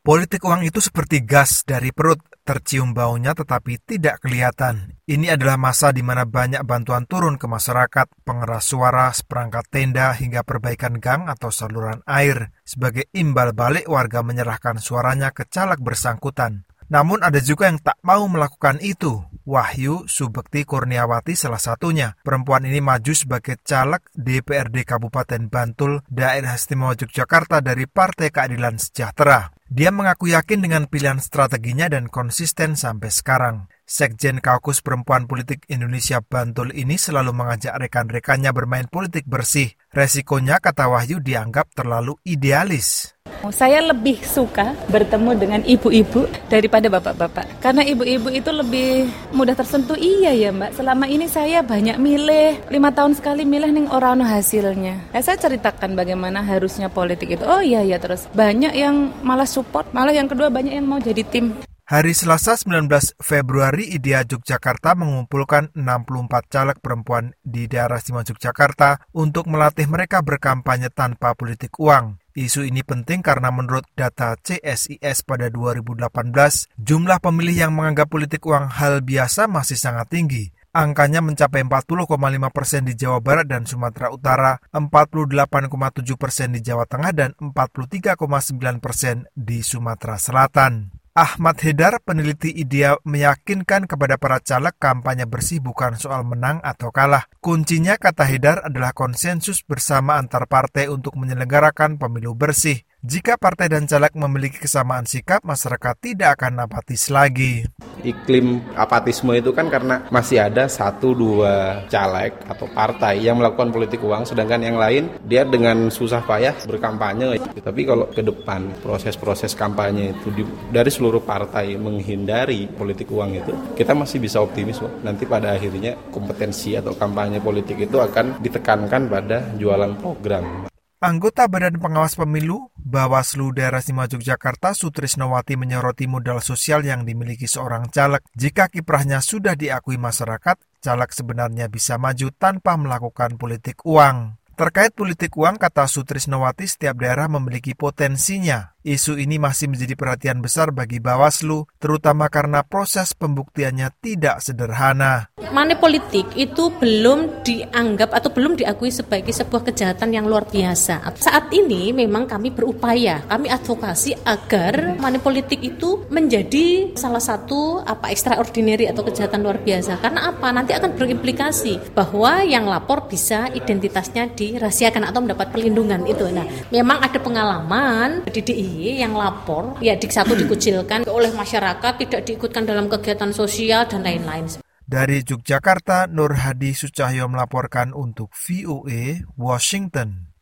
Politik uang itu seperti gas dari perut, tercium baunya tetapi tidak kelihatan. Ini adalah masa di mana banyak bantuan turun ke masyarakat, pengeras suara, seperangkat tenda, hingga perbaikan gang atau saluran air. Sebagai imbal balik, warga menyerahkan suaranya ke caleg bersangkutan. Namun ada juga yang tak mau melakukan itu. Wahyu Subekti Kurniawati salah satunya. Perempuan ini maju sebagai caleg DPRD Kabupaten Bantul, Daerah Istimewa Yogyakarta dari Partai Keadilan Sejahtera. Dia mengaku yakin dengan pilihan strateginya dan konsisten sampai sekarang. Sekjen Kaukus Perempuan Politik Indonesia Bantul ini selalu mengajak rekan-rekannya bermain politik bersih. Resikonya, kata Wahyu, dianggap terlalu idealis. Saya lebih suka bertemu dengan ibu-ibu daripada bapak-bapak. Karena ibu-ibu itu lebih mudah tersentuh. Iya ya Mbak, selama ini saya banyak milih. 5 tahun sekali milih ning ora ono hasilnya. Saya ceritakan bagaimana harusnya politik itu. Oh iya ya, terus banyak yang malah support, malah yang kedua banyak yang mau jadi tim. Hari Selasa 19 Februari, IDEA Yogyakarta mengumpulkan 64 caleg perempuan di daerah istimewa Yogyakarta untuk melatih mereka berkampanye tanpa politik uang. Isu ini penting karena menurut data CSIS pada 2018, jumlah pemilih yang menganggap politik uang hal biasa masih sangat tinggi. Angkanya mencapai 40,5% di Jawa Barat dan Sumatera Utara, 48,7% di Jawa Tengah, dan 43,9% di Sumatera Selatan. Ahmad Hedar, peneliti IDEA, meyakinkan kepada para caleg kampanye bersih bukan soal menang atau kalah. Kuncinya, kata Hedar, adalah konsensus bersama antar partai untuk menyelenggarakan pemilu bersih. Jika partai dan caleg memiliki kesamaan sikap, masyarakat tidak akan apatis lagi. Iklim apatisme itu kan karena masih ada 1-2 caleg atau partai yang melakukan politik uang, sedangkan yang lain dia dengan susah payah berkampanye. Tapi kalau ke depan proses-proses kampanye itu dari seluruh partai menghindari politik uang itu, kita masih bisa optimis nanti pada akhirnya kompetensi atau kampanye politik itu akan ditekankan pada jualan program. Anggota Badan Pengawas Pemilu Bawaslu Daerah Istimewa Yogyakarta Sutrisnowati menyoroti modal sosial yang dimiliki seorang caleg. Jika kiprahnya sudah diakui masyarakat, caleg sebenarnya bisa maju tanpa melakukan politik uang. Terkait politik uang, kata Sutrisnowati, setiap daerah memiliki potensinya. Isu ini masih menjadi perhatian besar bagi Bawaslu, terutama karena proses pembuktiannya tidak sederhana. Money politik itu belum dianggap atau belum diakui sebagai sebuah kejahatan yang luar biasa. Saat ini memang kami berupaya, kami advokasi agar money politik itu menjadi salah satu extraordinary atau kejahatan luar biasa. Karena apa? Nanti akan berimplikasi bahwa yang lapor bisa identitasnya dirahasiakan atau mendapat perlindungan itu. Nah, memang ada pengalaman di DIY yang lapor, ya Dik 1 dikucilkan oleh masyarakat, tidak diikutkan dalam kegiatan sosial dan lain-lain. Dari Yogyakarta, Nur Hadi Sucahyo melaporkan untuk VOA Washington.